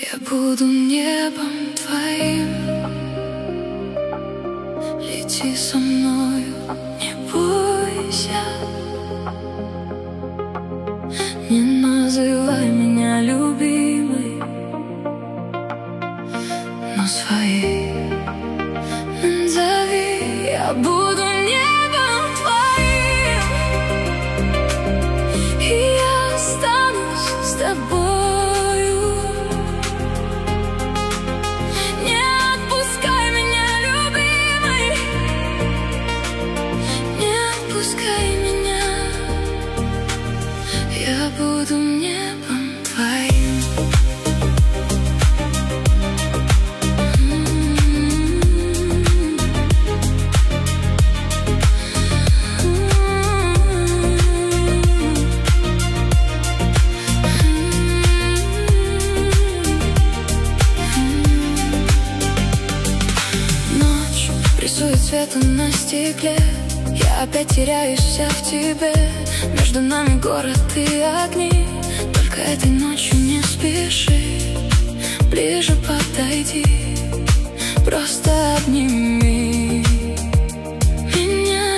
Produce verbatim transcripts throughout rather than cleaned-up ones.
Я буду небом твоим. Лети со мною, не бойся. Не называй меня любимой, но своей назови. Я буду небом твоим, и я останусь с тобою. Не отпускай меня, любимый, не отпускай меня. Я буду небом твоим. Рисует цветом на стекле, я опять теряюсь вся в тебе. Между нами город и огни, только этой ночью не спеши. Ближе подойди, просто обними меня.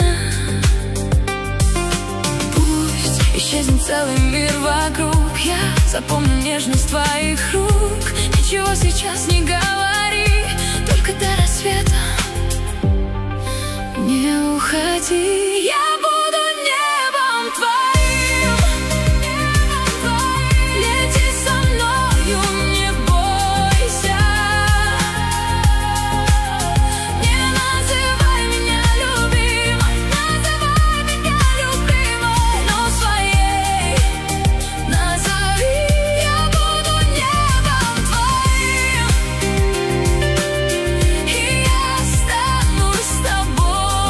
Пусть исчезнет целый мир вокруг, я запомню нежность твоих рук. Ничего сейчас не говори, только до рассвета не уходи. Я буду небом твоим, лети со мною, не бойся. Не называй меня любимой, называй меня любимой, но своей назови. Я буду небом твоим, и я останусь с тобой.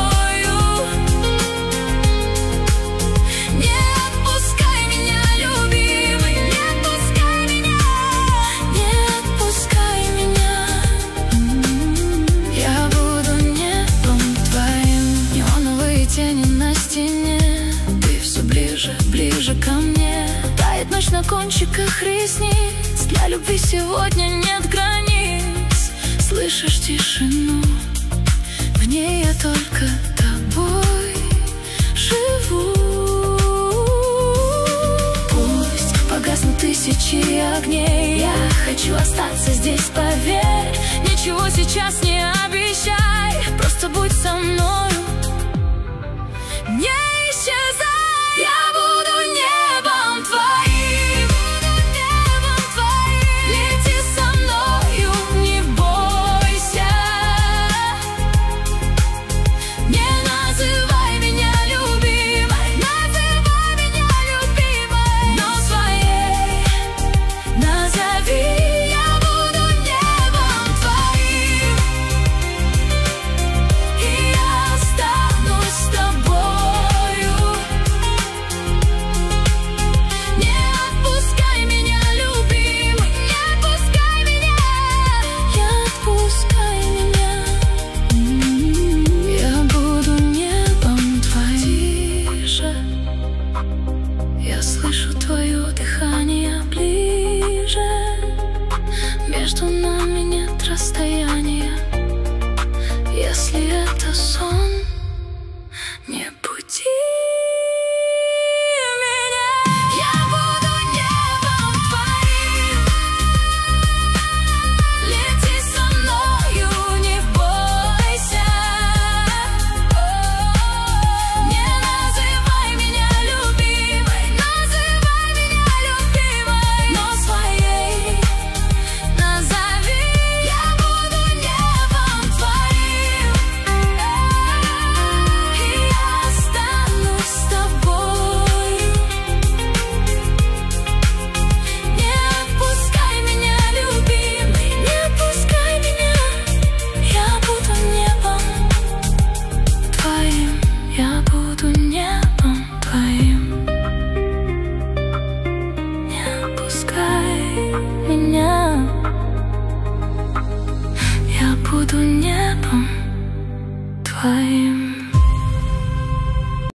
Ближе ко мне тает ночь на кончиках ресниц. Для любви сегодня нет границ. Слышишь тишину? В ней я только тобой живу. Пусть погаснут тысячи огней, я хочу остаться здесь, поверь. Ничего сейчас не обещай, просто будь со мной.